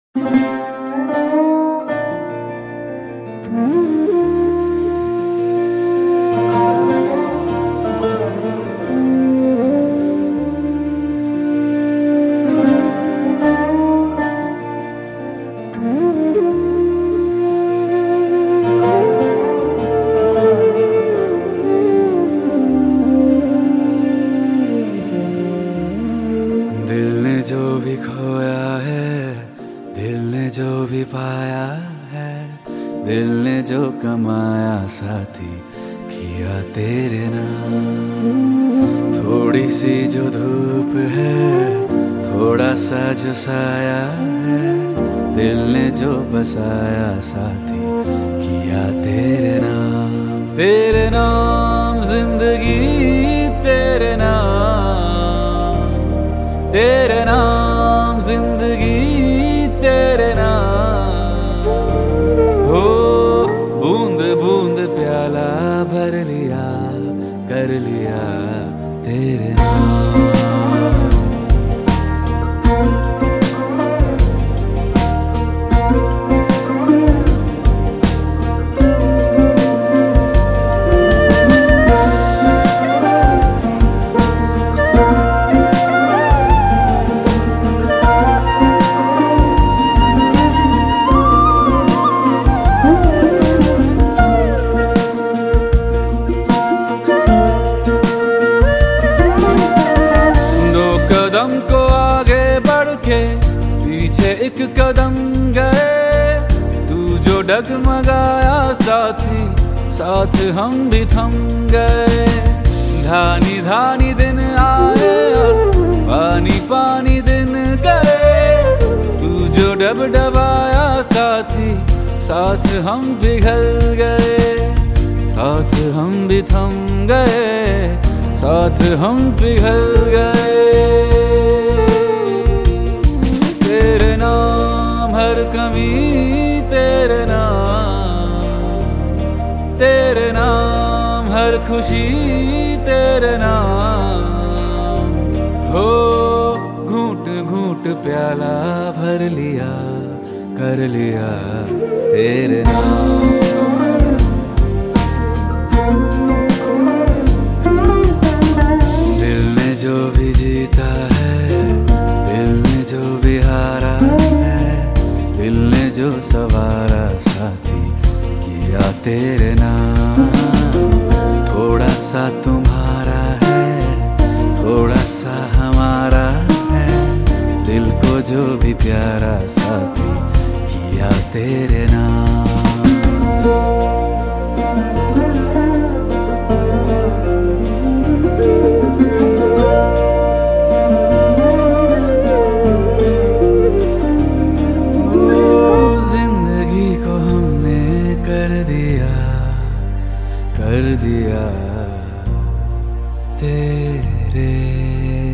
दिल ने जो भी खोया है, दिल ने जो भी पाया है, दिल ने जो कमाया साथी किया तेरे नाम। थोड़ी सी जो धूप है, थोड़ा सा जो साया है, दिल ने जो बसाया साथी किया तेरे नाम। तेरे नाम जिंदगी, तेरे नाम, तेरे नाम जिंदगी, तेरे नाम। हो बूंद बूंद प्याला भर लिया, कर लिया तेरे नाम। कदम को आगे बढ़ के पीछे एक कदम गए, तू जो डगमगाया साथी, साथ हम भी थम गए। धानी धानी दिन आए और पानी पानी दिन गए, तू जो डबडबाया साथी, साथ हम पिघल गए, साथ हम भी थम गए, साथ हम पिघल गए। तेरे नाम हर कमी, तेरे नाम, तेरे नाम हर खुशी, तेरे नाम। हो घूंट घूंट प्याला भर लिया, कर लिया तेरे नाम। जो भी जीता है, दिल ने जो भी हारा है, दिल ने जो सवारा साथी किया तेरे नाम। थोड़ा सा तुम्हारा है, थोड़ा सा हमारा है, दिल को जो भी प्यारा साथी किया तेरे नाम। कर दिया तेरे